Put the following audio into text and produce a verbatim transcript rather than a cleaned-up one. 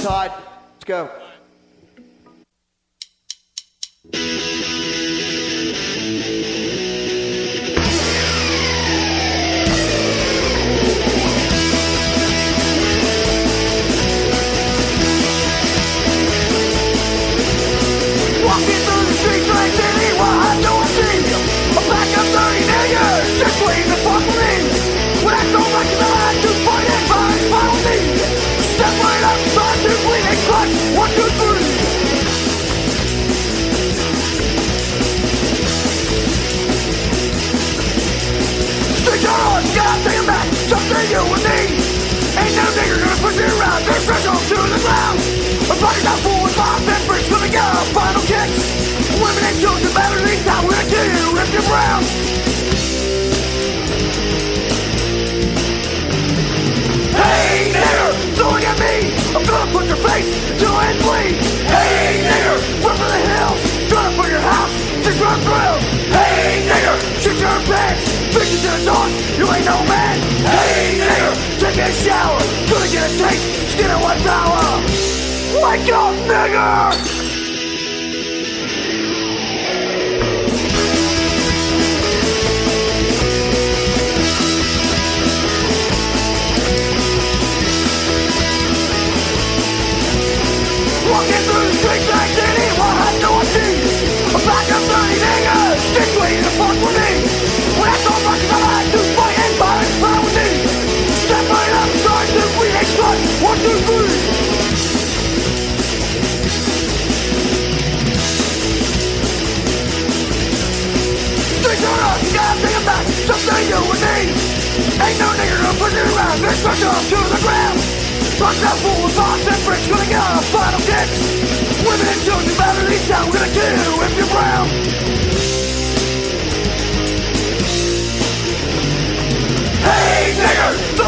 Tide. Let's go. Walking through the streets like city, while I don't see you. A pack of thirty niggas just waiting to fuck with me. When I go back to the line to fight and find, follow me. Step right up, start to bleed and clutch. One, two, three. Streets are on, gotta take it back. Something you and me. Ain't no nigger gonna push it around. Their threshold to the ground. Our bodies are full with bombs and bricks. Gonna get our final kicks. Women and children better leave now. We're gonna kill you if you're brown. Hey nigger, throwing at me. I'm gonna put your face to and bleed. Hey nigger, run for the hills. Gonna put your house, just run through. Hey nigger, shit your pants. Bitches to the dogs, you ain't no man. Hey nigger, take a shower. Gonna get a taste, skin of one power. Wake up, nigger! Walking through the streets like city, while I know I see a pack of thirty niggas just waiting to fuck with me. When I saw fucking I like to fight and violence fly with me. Step right up, start to bleed and strut. One, two, three. Streets are up, you gotta think about something you and me. Ain't no nigger gonna push it around. They're stuck up to the ground. Box out full of bombs and bricks, gonna get our final kicks. Women and children better leave town, we're gonna kill you if you're brown. Hey nigger,